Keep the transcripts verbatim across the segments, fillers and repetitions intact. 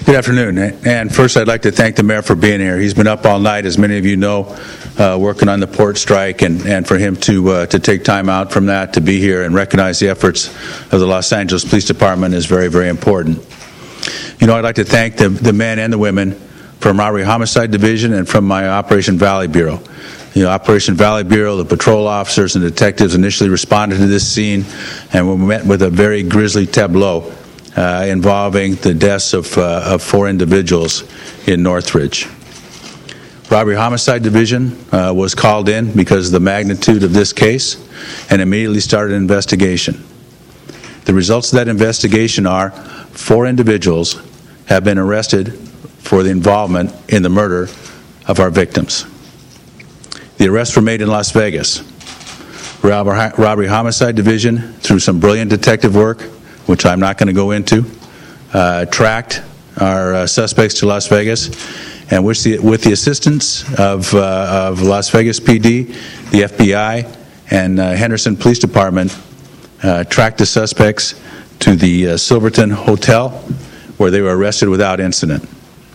Good afternoon. And first, I'd like to thank the mayor for being here. He's been up all night, as many of you know, uh, working on the port strike, and, and for him to uh, to take time out from that to be here and recognize the efforts of the Los Angeles Police Department is very, very important. You know, I'd like to thank the, the men and the women from Robbery Homicide Division and from my Operation Valley Bureau. You know, Operation Valley Bureau, the patrol officers and detectives initially responded to this scene, and we met with a very grisly tableau Uh, involving the deaths of, uh, of four individuals in Northridge. Robbery Homicide Division uh, was called in because of the magnitude of this case and immediately started an investigation. The results of that investigation are four individuals have been arrested for the involvement in the murder of our victims. The arrests were made in Las Vegas. Robbery, Robbery Homicide Division, through some brilliant detective work, which I'm not going to go into, uh, tracked our uh, suspects to Las Vegas, and with the, with the assistance of, uh, of Las Vegas P D, the F B I, and uh, Henderson Police Department, uh, tracked the suspects to the uh, Silverton Hotel, where they were arrested without incident.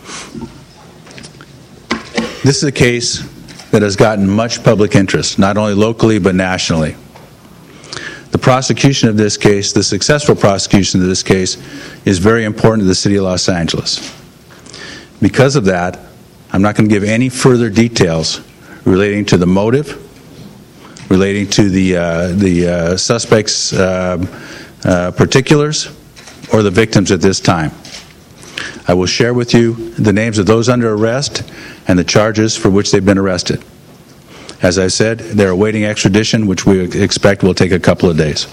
This is a case that has gotten much public interest, not only locally but nationally. The prosecution of this case, the successful prosecution of this case, is very important to the city of Los Angeles. Because of that, I'm not going to give any further details relating to the motive, relating to the, uh, the uh, suspects' uh, uh, particulars, or the victims at this time. I will share with you the names of those under arrest and the charges for which they've been arrested. As I said, they're awaiting extradition, which we expect will take a couple of days.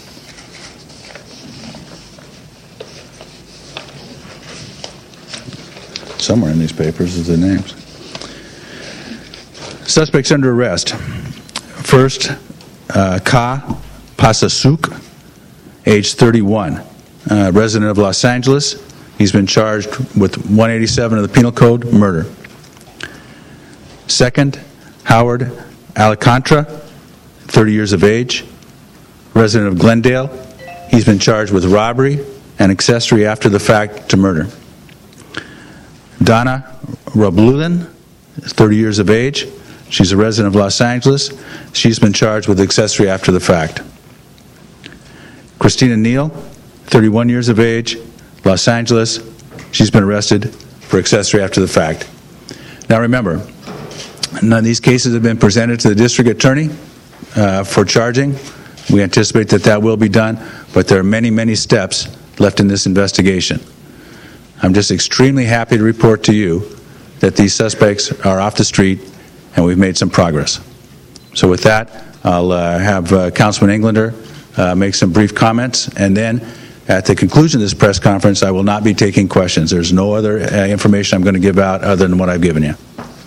Somewhere in these papers is the names. Suspects under arrest. First, uh, Ka Pasasuk, age thirty-one, uh, resident of Los Angeles. He's been charged with one eighty-seven of the Penal Code, murder. Second, Howard Alcantara, thirty years of age, resident of Glendale. He's been charged with robbery and accessory after the fact to murder. Donna Rabulin, thirty years of age. She's a resident of Los Angeles. She's been charged with accessory after the fact. Christina Neal, thirty-one years of age, Los Angeles. She's been arrested for accessory after the fact. Now remember, none of these cases have been presented to the district attorney uh, for charging. We anticipate that that will be done, but there are many, many steps left in this investigation. I'm just extremely happy to report to you that these suspects are off the street and we've made some progress. So with that, I'll uh, have uh, Councilman Englander uh, make some brief comments, and then at the conclusion of this press conference, I will not be taking questions. There's no other uh, information I'm going to give out other than what I've given you.